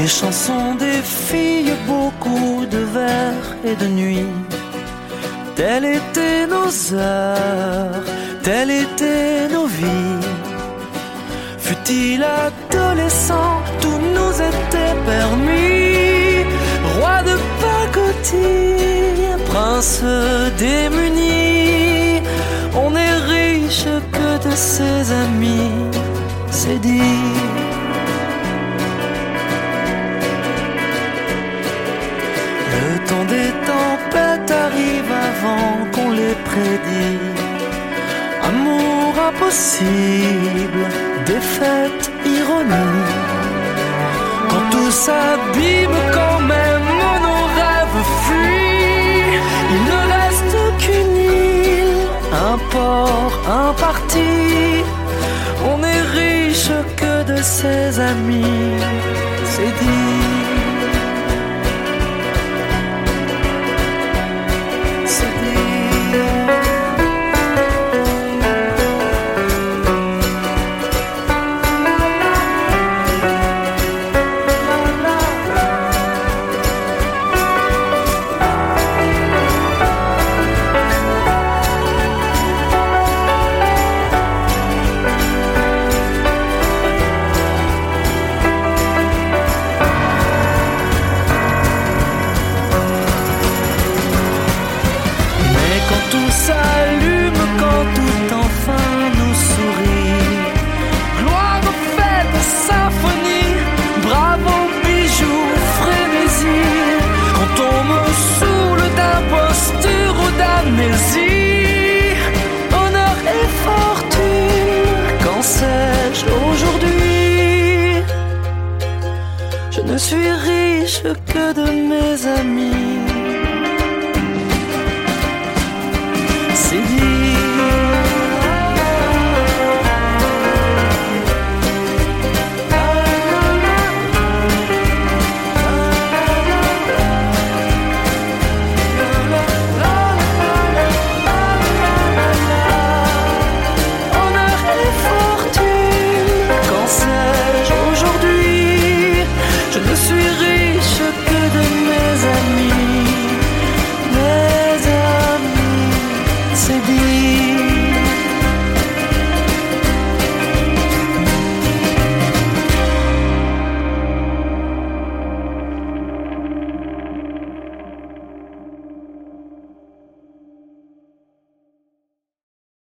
Les chansons des filles, beaucoup de vers et de nuits. Telles étaient nos heures, telles étaient nos vies. Fut-il adolescent, tout nous était permis. Roi de pacotille, prince démuni, on n'est riche que de ses amis, c'est dit. Le temps des tempêtes arrive avant qu'on les prédit. Amour impossible, défaite, ironie. Quand tout s'abîme, quand même nos rêves fuient, il ne reste qu'une île, un port, un parti. On n'est riche que de ses amis, c'est dit. S'allume quand tout enfin nous sourit. Gloire aux fêtes, symphonie, bravo, bijoux, frénésie. Quand on me saoule d'imposture ou d'amnésie, honneur et fortune, qu'en sais-je aujourd'hui? Je ne suis riche que de mes amis.